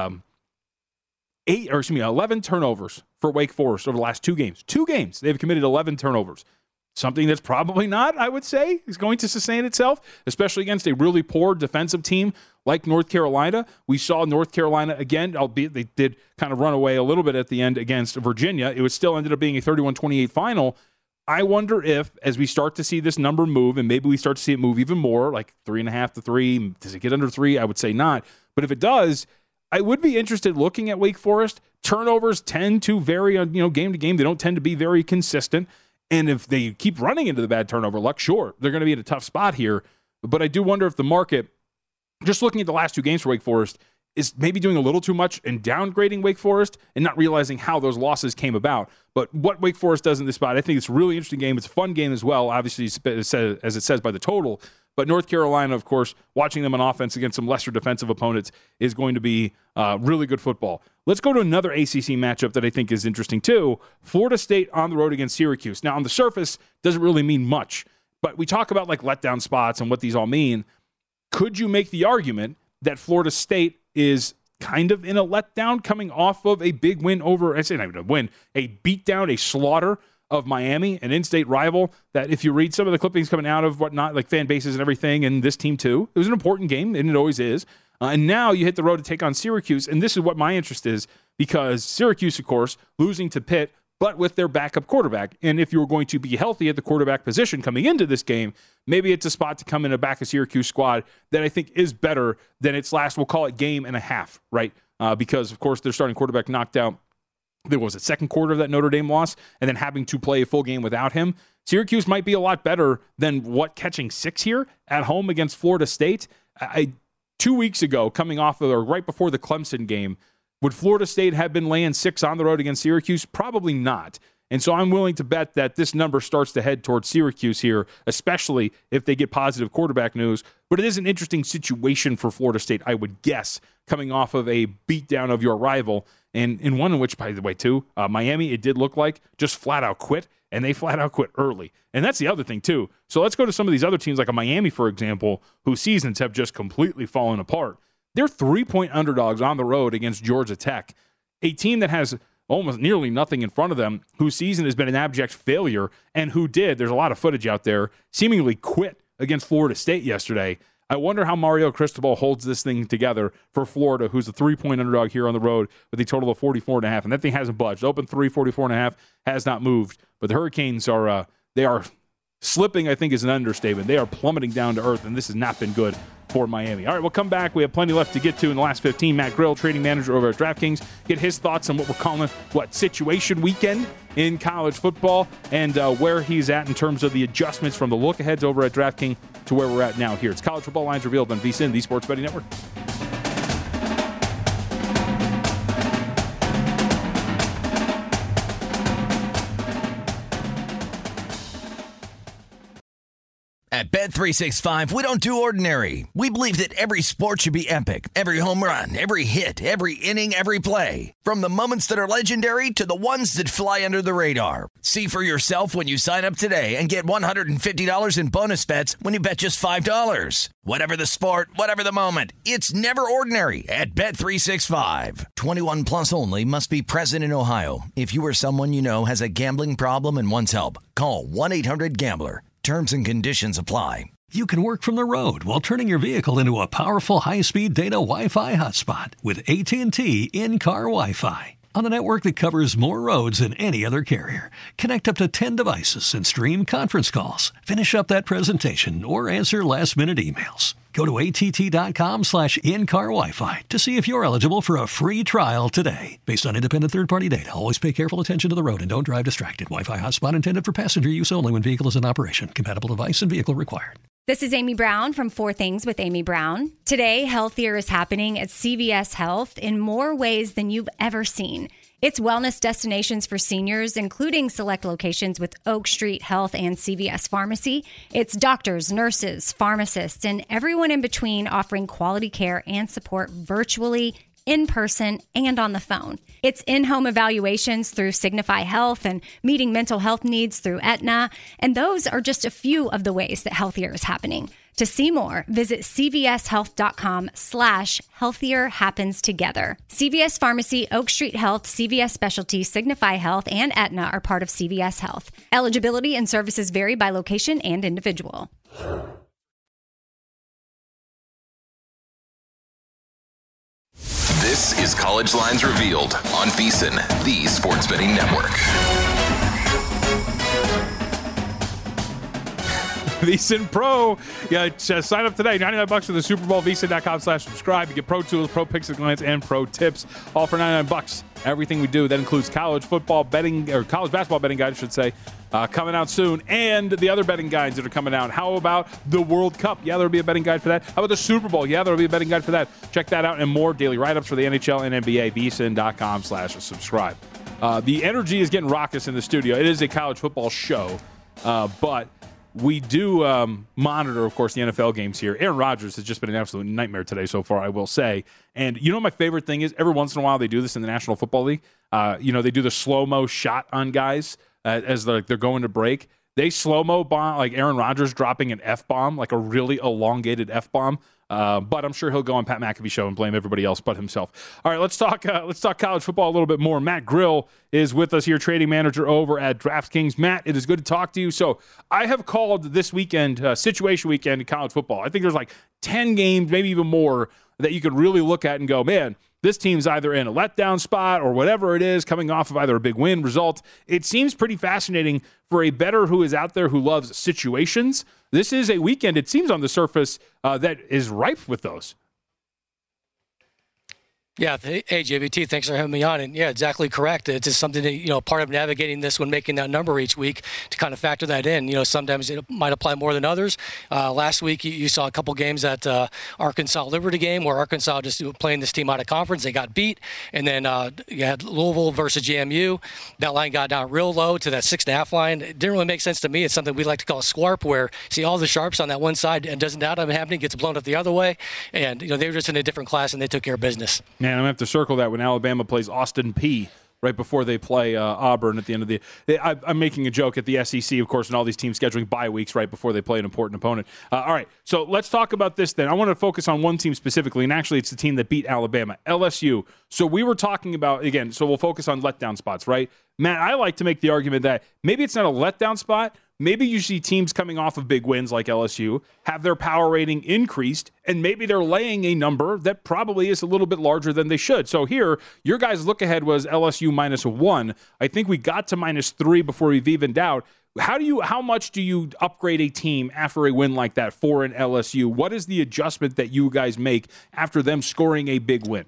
11 turnovers for Wake Forest over the last 2 games. 2 games, they've committed 11 turnovers. Something that's probably not, I would say, is going to sustain itself, especially against a really poor defensive team like North Carolina. We saw North Carolina again, albeit they did kind of run away a little bit at the end against Virginia. It was still ended up being a 31-28 final. I wonder if, as we start to see this number move, and maybe we start to see it move even more, like 3.5 to 3, does it get under 3? I would say not. But if it does, I would be interested looking at Wake Forest. Turnovers tend to vary on game to game. They don't tend to be very consistent. And if they keep running into the bad turnover luck, sure, they're going to be in a tough spot here. But I do wonder if the market, just looking at the last 2 games for Wake Forest, is maybe doing a little too much and downgrading Wake Forest and not realizing how those losses came about. But what Wake Forest does in this spot, I think it's a really interesting game. It's a fun game as well, obviously, as it says by the total. But North Carolina, of course, watching them on offense against some lesser defensive opponents is going to be really good football. Let's go to another ACC matchup that I think is interesting too. Florida State on the road against Syracuse. Now, on the surface, doesn't really mean much. But we talk about like letdown spots and what these all mean. Could you make the argument that Florida State is kind of in a letdown coming off of a big win over, I say not even a win, a beatdown, a slaughter of Miami, an in-state rival that if you read some of the clippings coming out of whatnot, like fan bases and everything, and this team too, it was an important game, and it always is. And now you hit the road to take on Syracuse, and this is what my interest is, because Syracuse, of course, losing to Pitt, but with their backup quarterback. And if you were going to be healthy at the quarterback position coming into this game, maybe it's a spot to come in a back of Syracuse squad that I think is better than its last, we'll call it game and a half, right? Because, of course, their starting quarterback knocked out, there was a second quarter of that Notre Dame loss, and then having to play a full game without him. Syracuse might be a lot better than catching 6 here at home against Florida State. 2 weeks ago, coming off of, or right before the Clemson game, would Florida State have been laying 6 on the road against Syracuse? Probably not. And so I'm willing to bet that this number starts to head towards Syracuse here, especially if they get positive quarterback news. But it is an interesting situation for Florida State, I would guess, coming off of a beatdown of your rival. And in one in which, by the way, too, Miami, it did look like, just flat out quit. And they flat out quit early. And that's the other thing, too. So let's go to some of these other teams, like a Miami, for example, whose seasons have just completely fallen apart. They're 3-point underdogs on the road against Georgia Tech, a team that has almost nearly nothing in front of them, whose season has been an abject failure, and who did, there's a lot of footage out there, seemingly quit against Florida State yesterday. I wonder how Mario Cristobal holds this thing together for Florida, who's a 3-point underdog here on the road with a total of 44.5. And that thing hasn't budged. Open 3, 44.5, has not moved. But the Hurricanes are, they are slipping, I think is an understatement. They are plummeting down to earth, and this has not been good for Miami. All right, we'll come back. We have plenty left to get to in the last 15. Matt Grill, trading manager over at DraftKings, get his thoughts on what we're calling, situation weekend in college football, and where he's at in terms of the adjustments from the look-aheads over at DraftKings to where we're at now here. It's College Football Lines Revealed on VSiN, the Sports Betting Network. At Bet365, we don't do ordinary. We believe that every sport should be epic. Every home run, every hit, every inning, every play. From the moments that are legendary to the ones that fly under the radar. See for yourself when you sign up today and get $150 in bonus bets when you bet just $5. Whatever the sport, whatever the moment, it's never ordinary at Bet365. 21 plus only. Must be present in Ohio. If you or someone you know has a gambling problem and wants help, call 1-800-GAMBLER. Terms and conditions apply. You can work from the road while turning your vehicle into a powerful high-speed data Wi-Fi hotspot with AT&T in-car Wi-Fi. On the network that covers more roads than any other carrier. Connect up to 10 devices and stream conference calls. Finish up that presentation or answer last-minute emails. Go to att.com/in-car Wi-Fi to see if you're eligible for a free trial today. Based on independent third-party data, always pay careful attention to the road and don't drive distracted. Wi-Fi hotspot intended for passenger use only when vehicle is in operation. Compatible device and vehicle required. This is Amy Brown from 4 Things with Amy Brown. Today, healthier is happening at CVS Health in more ways than you've ever seen. It's wellness destinations for seniors, including select locations with Oak Street Health and CVS Pharmacy. It's doctors, nurses, pharmacists, and everyone in between offering quality care and support virtually, in person, and on the phone. It's in-home evaluations through Signify Health and meeting mental health needs through Aetna. And those are just a few of the ways that healthier is happening. To see more, visit cvshealth.com/healthier happens together. CVS Pharmacy, Oak Street Health, CVS Specialty, Signify Health, and Aetna are part of CVS Health. Eligibility and services vary by location and individual. This is College Lines Revealed on VSiN, the Sports Betting Network. VSiN Pro. Yeah, sign up today. $99 for the Super Bowl. VSiN.com/subscribe. You get Pro Tools, Pro Picks and Glance, and Pro Tips. All for $99. Everything we do. That includes college football betting, or college basketball betting guide, I should say, coming out soon. And the other betting guides that are coming out. How about the World Cup? Yeah, there'll be a betting guide for that. How about the Super Bowl? Yeah, there'll be a betting guide for that. Check that out and more. Daily write-ups for the NHL and NBA. VSiN.com/subscribe. The energy is getting raucous in the studio. It is a college football show, but we do monitor, of course, the NFL games here. Aaron Rodgers has just been an absolute nightmare today so far, I will say. And you know what my favorite thing is? Every once in a while they do this in the National Football League. They do the slow-mo shot on guys as they're going to break. They slow-mo bomb, like Aaron Rodgers dropping an F-bomb, like a really elongated F-bomb. But I'm sure he'll go on Pat McAfee show and blame everybody else but himself. All right, let's talk college football a little bit more. Matt Grill is with us here, trading manager over at DraftKings. Matt, it is good to talk to you. So I have called this weekend situation weekend in college football. I think there's like 10 games, maybe even more, that you could really look at and go, man, this team's either in a letdown spot or whatever it is, coming off of either a big win result. It seems pretty fascinating for a bettor who is out there who loves situations. This is a weekend, it seems on the surface, that is rife with those. Yeah. Hey, JVT, thanks for having me on. And yeah, exactly correct. It's just something that, part of navigating this when making that number each week to kind of factor that in. Sometimes it might apply more than others. Last week, you saw a couple games at Arkansas Liberty game where Arkansas just playing this team out of conference. They got beat. And then you had Louisville versus JMU. That line got down real low to that 6.5 line. It didn't really make sense to me. It's something we like to call a squarp, where see all the sharps on that one side and doesn't that happen, gets blown up the other way. And, they were just in a different class and they took care of business. Man, I'm going to have to circle that when Alabama plays Austin Peay right before they play Auburn at the end of the I'm making a joke at the SEC, of course, and all these teams scheduling bye weeks right before they play an important opponent. All right, so let's talk about this then. I want to focus on one team specifically, and actually it's the team that beat Alabama, LSU. So we were talking about, again, so we'll focus on letdown spots, right? Matt, I like to make the argument that maybe it's not a letdown spot. Maybe you see teams coming off of big wins like LSU have their power rating increased, and maybe they're laying a number that probably is a little bit larger than they should. So here, your guys' look ahead was LSU -1. I think we got to -3 before we've evened out. How much do you upgrade a team after a win like that for an LSU? What is the adjustment that you guys make after them scoring a big win?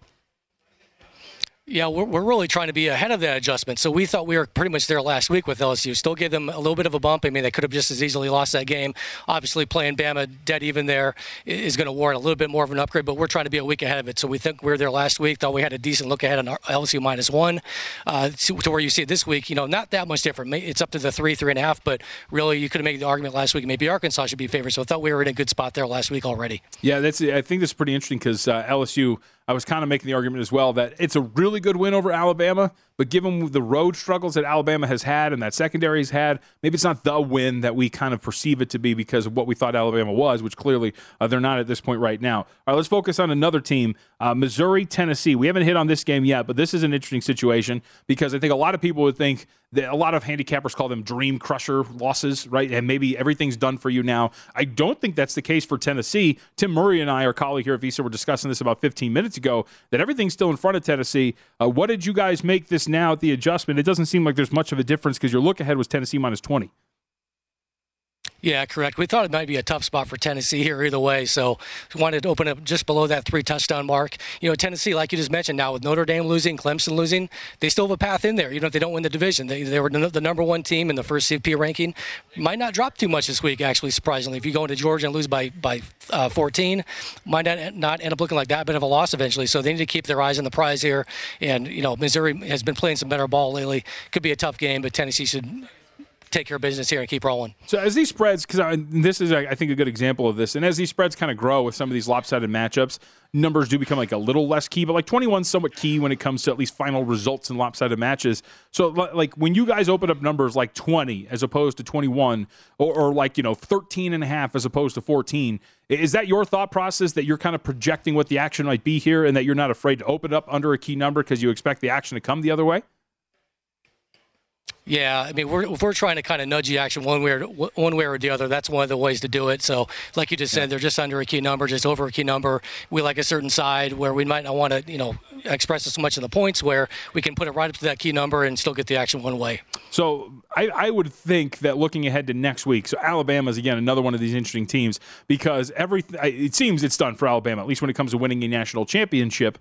Yeah, we're really trying to be ahead of that adjustment. So we thought we were pretty much there last week with LSU. Still gave them a little bit of a bump. I mean, they could have just as easily lost that game. Obviously, playing Bama dead even there is going to warrant a little bit more of an upgrade, but we're trying to be a week ahead of it. So we think we were there last week. Thought we had a decent look ahead on LSU -1 to where you see it this week. Not that much different. It's up to the 3.5, but really you could have made the argument last week maybe Arkansas should be favored. So I thought we were in a good spot there last week already. Yeah, I think that's pretty interesting because LSU, I was kind of making the argument as well that it's a really good win over Alabama, but given the road struggles that Alabama has had and that secondary's had, maybe it's not the win that we kind of perceive it to be because of what we thought Alabama was, which clearly they're not at this point right now. All right, let's focus on another team, Missouri, Tennessee. We haven't hit on this game yet, but this is an interesting situation because I think a lot of people would think that a lot of handicappers call them dream crusher losses, right? And maybe everything's done for you now. I don't think that's the case for Tennessee. Tim Murray and I, our colleague here at VSiN, were discussing this about 15 minutes ago, that everything's still in front of Tennessee. What did you guys make this now at the adjustment? It doesn't seem like there's much of a difference because your look ahead was Tennessee -20. Yeah, correct. We thought it might be a tough spot for Tennessee here either way, so we wanted to open up just below that 3-touchdown mark. Tennessee, like you just mentioned, now with Notre Dame losing, Clemson losing, they still have a path in there. If they don't win the division, they were the number 1 team in the first CFP ranking. Might not drop too much this week, actually, surprisingly. If you go into Georgia and lose by 14, might not end up looking like that bit of a loss eventually. So they need to keep their eyes on the prize here. And, Missouri has been playing some better ball lately. Could be a tough game, but Tennessee should take care of business here and keep rolling. So as these spreads, because this is, I think, a good example of this, and as these spreads kind of grow with some of these lopsided matchups, numbers do become like a little less key, but like 21 is somewhat key when it comes to at least final results in lopsided matches. So like when you guys open up numbers like 20 as opposed to 21 or like, 13.5 as opposed to 14, is that your thought process that you're kind of projecting what the action might be here and that you're not afraid to open up under a key number because you expect the action to come the other way? Yeah, I mean, if we're trying to kind of nudge the action one way or the other, that's one of the ways to do it. So, like you just said, they're just under a key number, just over a key number. We like a certain side where we might not want to, express so much of the points where we can put it right up to that key number and still get the action one way. So I would think that looking ahead to next week, so Alabama's, again, another one of these interesting teams because it seems it's done for Alabama, at least when it comes to winning a national championship.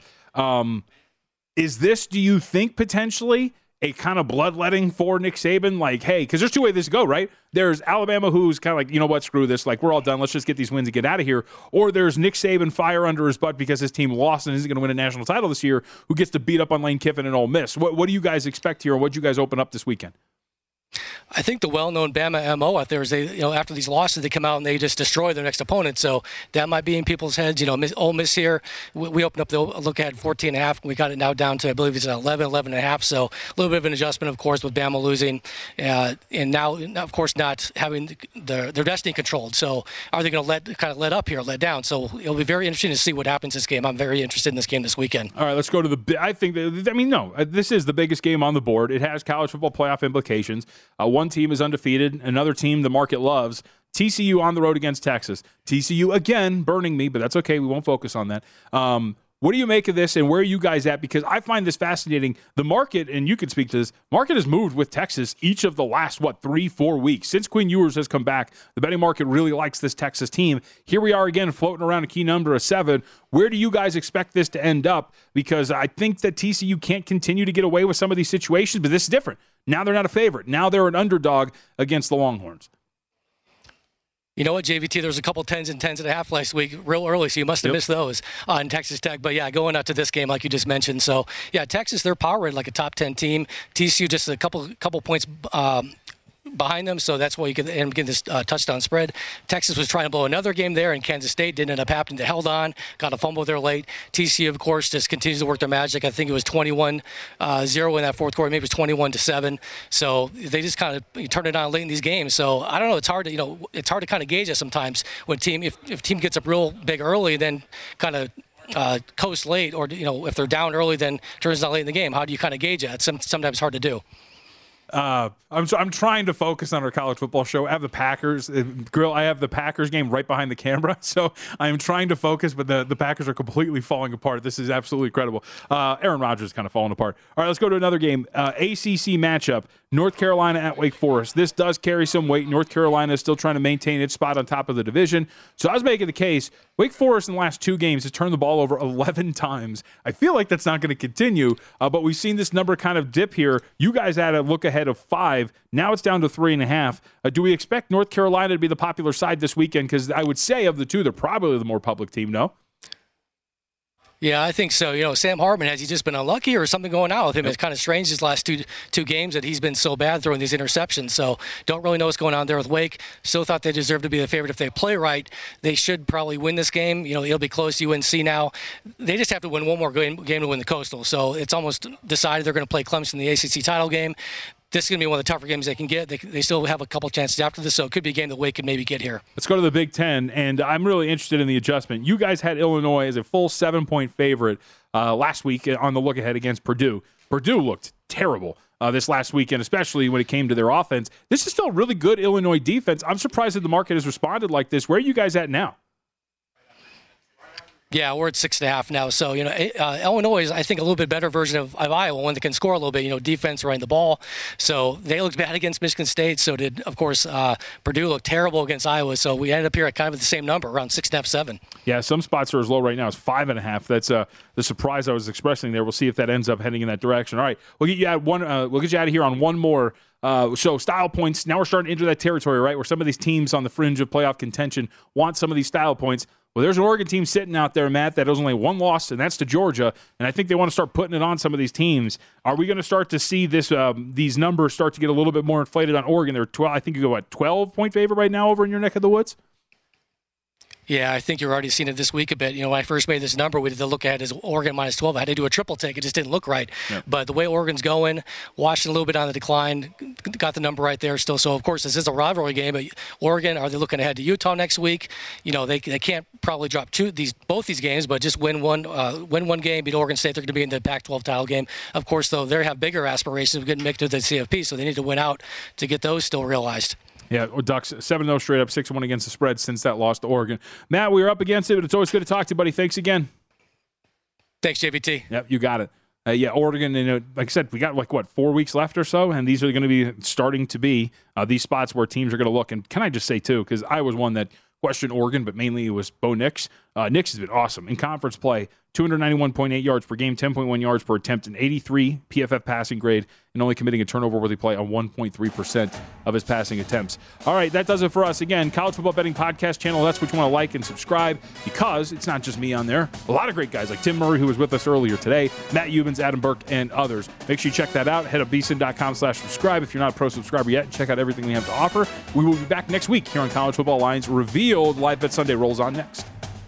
Is this, do you think, potentially a kind of bloodletting for Nick Saban? Like, hey, because there's two ways this go, right? There's Alabama who's kind of like, you know what, screw this. Like, we're all done. Let's just get these wins and get out of here. Or there's Nick Saban fire under his butt because his team lost and isn't going to win a national title this year, who gets to beat up on Lane Kiffin and Ole Miss. What do you guys expect here, or what do you guys open up this weekend? I think the well-known Bama MO out there is after these losses, they come out and they just destroy their next opponent. So that might be in people's heads. Ole Miss here, we opened up the look at 14.5. We got it now down to, I believe it's 11.5. So a little bit of an adjustment, of course, with Bama losing, and now, of course, not having their destiny controlled. So are they going to let up here, let down? So it'll be very interesting to see what happens this game. I'm very interested in this game this weekend. All right, let's go to this is the biggest game on the board. It has college football playoff implications. One team is undefeated. Another team the market loves. TCU on the road against Texas. TCU, again, burning me, but that's okay. We won't focus on that. What do you make of this, and where are you guys at? Because I find this fascinating. The market, and you can speak to this, market has moved with Texas each of the last, 3-4 weeks. Since Quinn Ewers has come back, the betting market really likes this Texas team. Here we are again floating around a key number of 7. Where do you guys expect this to end up? Because I think that TCU can't continue to get away with some of these situations, but this is different. Now they're not a favorite. Now they're an underdog against the Longhorns. You know what, JVT, there was a couple 10s and 10.5 last week real early, so you must have missed those on Texas Tech. But, yeah, going out to this game like you just mentioned. So, yeah, Texas, they're power rated like a top 10 team. TCU just a couple points behind them, so that's why you can end up getting this touchdown spread. Texas was trying to blow another game there, and Kansas State didn't end up happening. They held on, got a fumble there late. TCU, of course, just continues to work their magic. I think it was 21-0 in that fourth quarter. Maybe it was 21-7. So they just kind of turn it on late in these games. So I don't know. It's hard to kind of gauge it sometimes when if team gets up real big early, then kind of coast late, or if they're down early, then turns out late in the game. How do you kind of gauge that? It's sometimes hard to do. I'm trying to focus on our college football show. I have the Packers I have the Packers game right behind the camera, so I am trying to focus, but the Packers are completely falling apart. This is absolutely incredible. Aaron Rodgers is kind of falling apart. All right, let's go to another game. ACC matchup, North Carolina at Wake Forest. This does carry some weight. North Carolina is still trying to maintain its spot on top of the division. So I was making the case, Wake Forest in the last 2 games has turned the ball over 11 times. I feel like that's not going to continue, but we've seen this number kind of dip here. You guys had a look ahead of 5. Now it's down to 3.5. Do we expect North Carolina to be the popular side this weekend? Because I would say of the two, they're probably the more public team, no? Yeah, I think so. Sam Hartman, has he just been unlucky or something going on with him? It's kind of strange his last two games that he's been so bad throwing these interceptions. So don't really know what's going on there with Wake. Still thought they deserve to be the favorite if they play right. They should probably win this game. It'll be close to UNC now. They just have to win one more game to win the Coastal. So it's almost decided they're going to play Clemson in the ACC title game. This is going to be one of the tougher games they can get. They still have a couple chances after this, so it could be a game that Wake could maybe get here. Let's go to the Big Ten, and I'm really interested in the adjustment. You guys had Illinois as a full 7-point favorite last week on the look-ahead against Purdue. Purdue looked terrible this last weekend, especially when it came to their offense. This is still a really good Illinois defense. I'm surprised that the market has responded like this. Where are you guys at now? Yeah, we're at 6.5 now. So, Illinois is, I think, a little bit better version of Iowa, one that can score a little bit, defense running the ball. So they looked bad against Michigan State. So did, of course, Purdue looked terrible against Iowa. So we ended up here at kind of the same number, around 6.5, 7. Yeah, some spots are as low right now as 5.5. That's the surprise I was expressing there. We'll see if that ends up heading in that direction. All right, we'll get you out of here on one more. So style points. Now we're starting to enter that territory, right, where some of these teams on the fringe of playoff contention want some of these style points. Well, there's an Oregon team sitting out there, Matt, that has only one loss, and that's to Georgia. And I think they want to start putting it on some of these teams. Are we going to start to see these numbers start to get a little bit more inflated on Oregon? They're 12. I think you go 12-point favorite right now over in your neck of the woods. Yeah, I think you're already seeing it this week a bit. When I first made this number, we did the look ahead as Oregon minus 12. I had to do a triple take. It just didn't look right. Yep. But the way Oregon's going, Washington a little bit on the decline, got the number right there still. So, of course, this is a rivalry game. But Oregon, are they looking ahead to Utah next week? They can't probably drop both these games, but just win one game, beat Oregon State. They're going to be in the Pac-12 title game. Of course, though, they have bigger aspirations of getting mixed with the CFP, so they need to win out to get those still realized. Yeah, Ducks 7-0 straight up, 6-1 against the spread since that loss to Oregon. Matt, we were up against it, but it's always good to talk to you, buddy. Thanks again. Thanks, JVT. Yep, you got it. Oregon, like I said, we got 4 weeks left or so, and these are going to be starting to be these spots where teams are going to look. And can I just say, too, because I was one that questioned Oregon, but mainly it was Bo Nix. Nix has been awesome. In conference play, 291.8 yards per game, 10.1 yards per attempt, an 83 PFF passing grade, and only committing a turnover-worthy play on 1.3% of his passing attempts. All right, that does it for us. Again, College Football Betting Podcast channel. That's what you want to like and subscribe, because it's not just me on there. A lot of great guys like Tim Murray, who was with us earlier today, Matt Eubens, Adam Burke, and others. Make sure you check that out. Head to vsin.com/subscribe if you're not a pro subscriber yet. Check out everything we have to offer. We will be back next week here on College Football Lines Revealed. Live Bet Sunday rolls on next.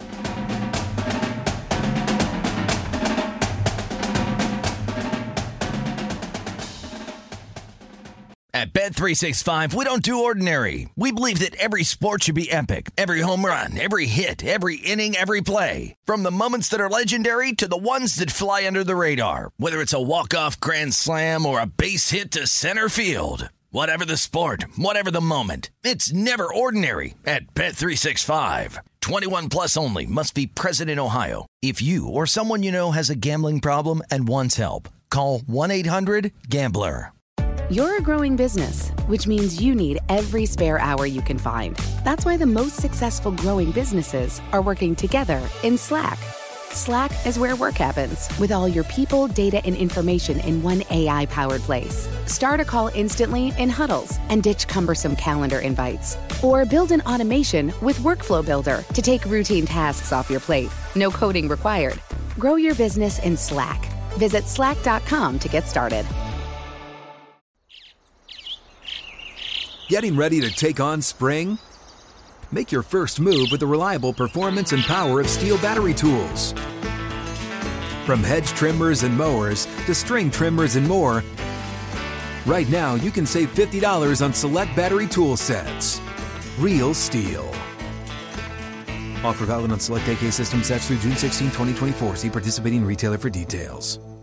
At Bet365, we don't do ordinary. We believe that every sport should be epic. Every home run, every hit, every inning, every play. From the moments that are legendary to the ones that fly under the radar. Whether it's a walk-off grand slam or a base hit to center field. Whatever the sport, whatever the moment. It's never ordinary at Bet365. 21 plus only. Must be present in Ohio. If you or someone you know has a gambling problem and wants help, call 1-800-GAMBLER. You're a growing business, which means you need every spare hour you can find. That's why the most successful growing businesses are working together in Slack. Slack is where work happens, with all your people, data, and information in one AI-powered place. Start a call instantly in huddles and ditch cumbersome calendar invites. Or build an automation with Workflow Builder to take routine tasks off your plate. No coding required. Grow your business in Slack. Visit slack.com to get started. Getting ready to take on spring? Make your first move with the reliable performance and power of Steel battery tools. From hedge trimmers and mowers to string trimmers and more, right now you can save $50 on select battery tool sets. Real Steel. Offer valid on select AK system sets through June 16, 2024. See participating retailer for details.